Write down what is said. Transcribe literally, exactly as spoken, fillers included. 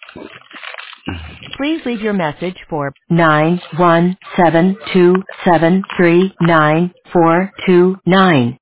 Please leave your message for nine one seven two seven three nine four two nine.